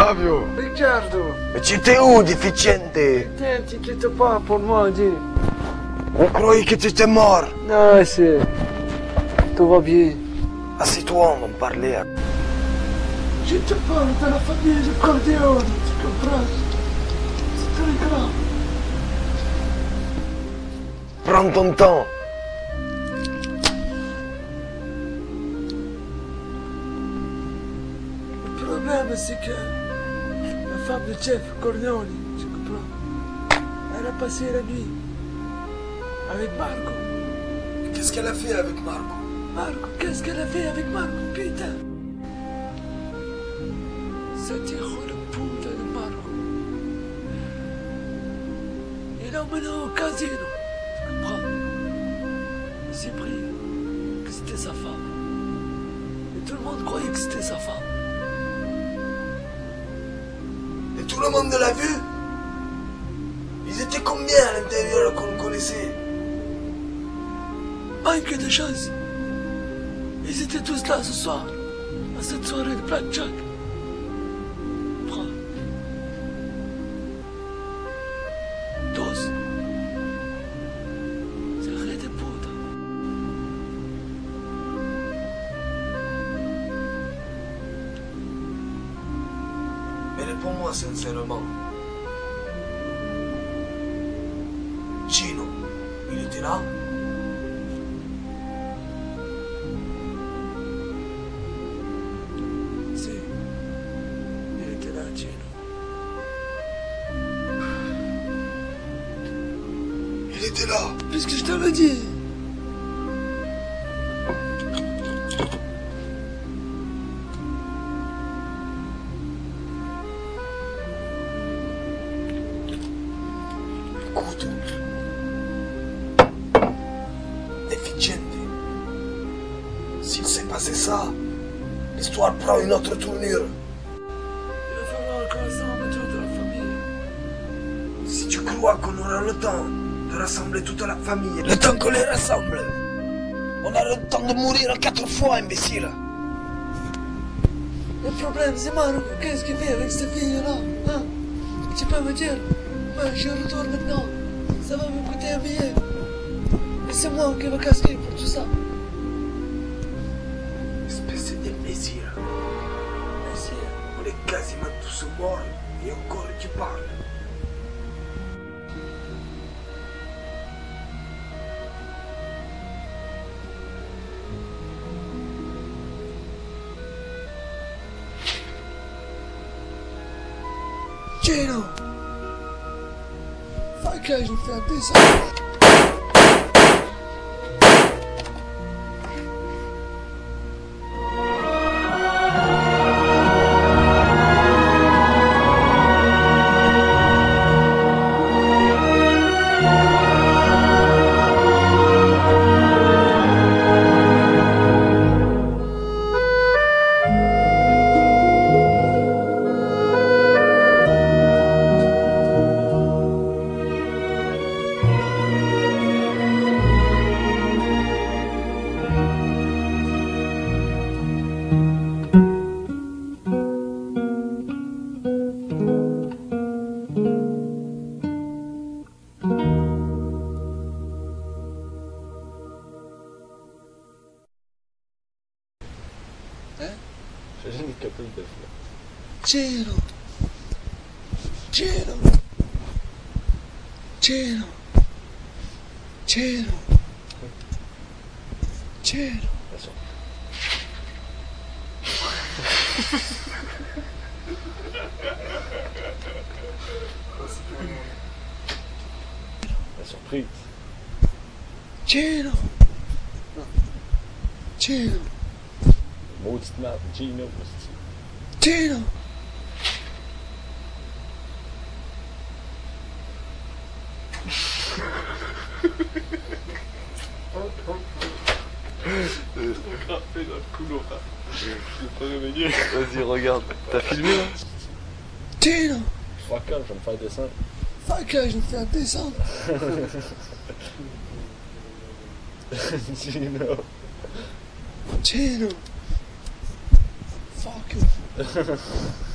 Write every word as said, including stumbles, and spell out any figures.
Fabio! Riccardo! Mais tu étais où, déficiente? Ne t'inquiète pas pour moi, dis. On croyait que tu étais mort. Non, c'est... Tout va bien. Assieds-toi, on va parler. Je te parle de la famille de Corleone, tu comprends? C'est très grave. Prends ton temps. Le problème, c'est que la femme de Jeff Corleone, tu comprends? Elle a passé la nuit avec Marco. Qu'est-ce qu'elle a fait avec Marco? Marco, qu'est-ce qu'elle a fait avec Marco, putain? Cet hijo de puta de Marco. Il l'a emmené au casino, tu comprends? Il s'est pris que c'était sa femme. Et tout le monde croyait que c'était sa femme. Et tout le monde l'a vu? Ils étaient combien à l'intérieur qu'on connaissait? Manque de chance. Ils étaient tous là ce soir, à cette soirée de blackjack. Prends. Tous. C'est rien de puta. Mais réponds-moi sincèrement. Gino, il était là? Si. Il était là, Gino. Il était là. Puisque je t'avais dit. Écoute. Déficiente. S'il s'est passé ça, l'histoire prend une autre tournure. Il va falloir qu'on rassemble toute la famille. Si tu crois qu'on aura le temps de rassembler toute la famille, le temps qu'on les rassemble, on a le temps de mourir quatre fois, imbécile. Le problème, c'est Marco. Qu'est-ce qu'il fait avec cette fille-là, hein? Tu peux me dire? Moi, je retourne maintenant. Ça va me coûter un billet. Et c'est moi qui va casquer pour tout ça. Espèce d'imbécile. Imbécile. On est quasiment tous morts et encore tu parles. Gino! Fai che je fais un dessin. Hein? J'ai jamais capable de faire. Gino! Gino! Gino! Gino! Gino! Attention. La surprise. Gino! Gino! Maudite merde, Gino. Gino! Frappé dans le couloir. Je l'ai pas réveillé. Vas-y, regarde. T'as filmé là? Gino! Fuck off, je vais me faire descendre. Fuck, je vais me faire descendre. Gino. Gino! Fuck you.